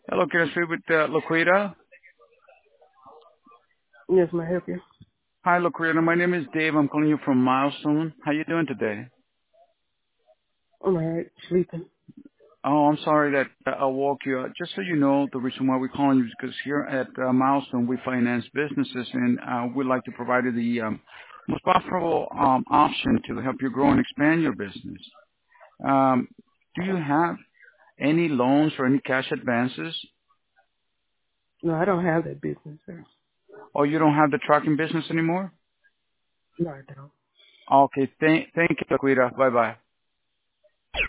Hello, can I speak with Laquita? Yes, may I help you? Hi, Laquita. My name is Dave. I'm calling you from Milestone. How you doing today? I'm alright, sleeping. Oh, I'm sorry that I woke you up. Just so you know, the reason why we're calling you is because here at Milestone, we finance businesses, and we'd like to provide you the most profitable option to help you grow and expand your business. Um, do you have any loans or any cash advances? No, I don't have that business, sir. Or you don't have the trucking business anymore? No, I don't. Okay, thank you, Laquita. Bye-bye.